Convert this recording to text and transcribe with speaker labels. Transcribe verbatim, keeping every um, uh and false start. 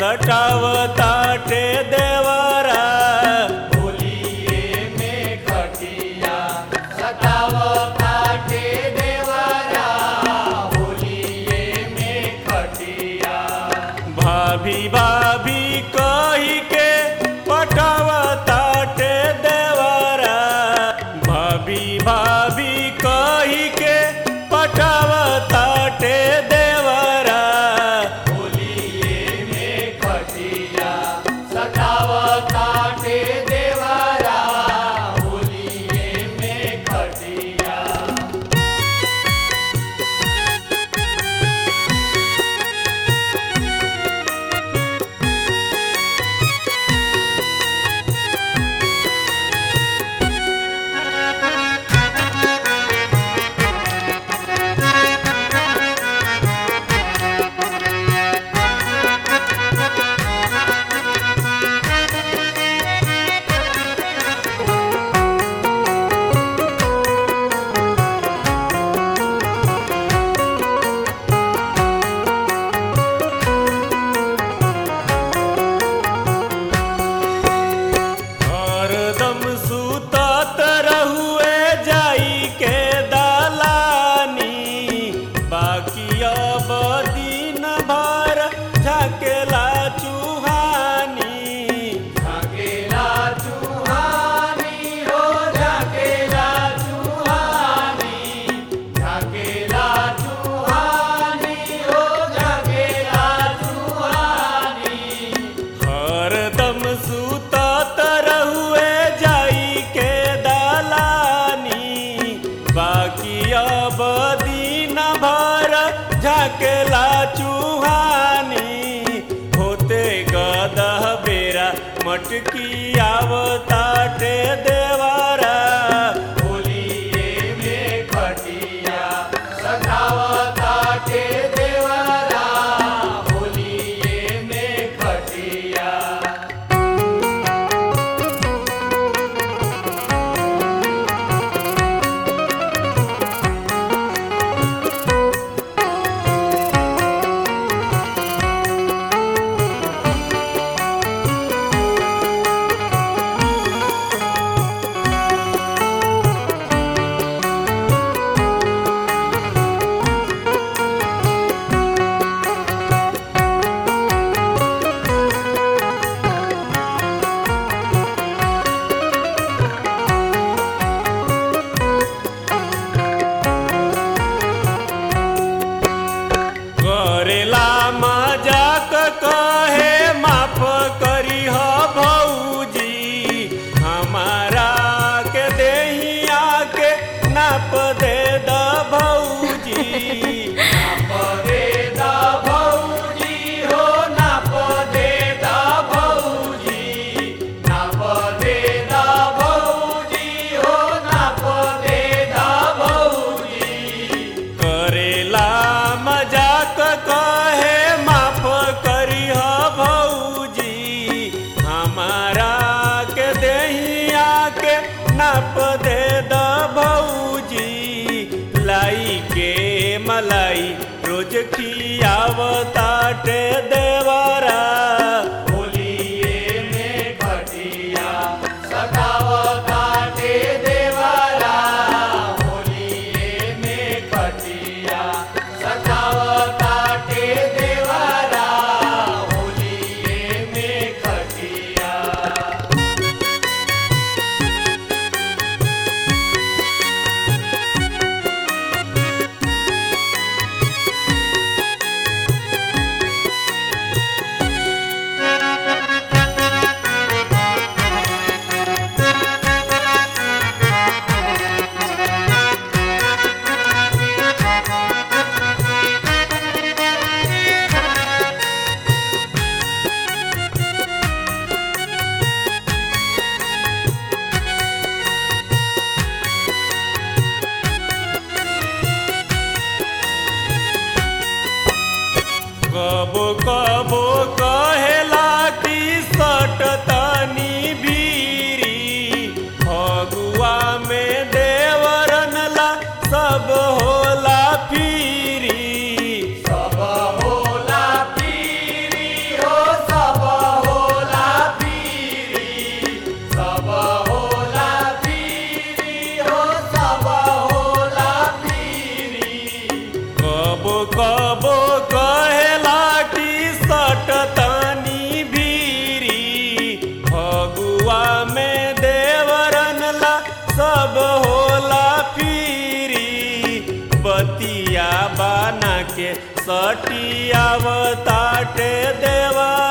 Speaker 1: रटावताटे देवरा
Speaker 2: होलिये में खटिया सतावताटे देवरा होलिये में खटिया।
Speaker 1: भाभी भाभी कही के पटावताटे देवरा भाभी भाभी कही के पटावताटे देवरा
Speaker 2: होलिये में खटिया सतावताटे देवरा होलिये में खटिया।
Speaker 1: हरदम सुतत रहुए जाई के दलानी बाकी अब दिन भर झकेला चूहानी
Speaker 2: झकेला चूहानी हो झकेला चूहानी झकेला चूहानी हो झकेला चूहानी।
Speaker 1: हरदम सुतत रहुए जाई के दलानी बाकी अब दिन भर झकेला चूहानी होते गदह बेरा मटकी आवताटे देवरा
Speaker 2: होलिये में खटिया सतावताटे देवरा होलिये में खटिया।
Speaker 1: करेला मजाक कहे माफ करी ह भौजी हमारा के देहिया के नाप दे द भौजी
Speaker 2: नाप दे दा भौजी हो नाप दे दा भौजी नाप दे दा भौजी हो नाप दे दा भौजी।
Speaker 1: करेला मजाक कहे माफ करी ह भौजी हमारा के देहिया के नाप दे द भौजी लाई के मलाई रोज खियावताटे देवरा
Speaker 2: होलिये में खटिया सतावताटे देवरा होलिये में खटिया सतावताटे देवरा होलिये में खटिया।
Speaker 1: सटियावताटे देवरा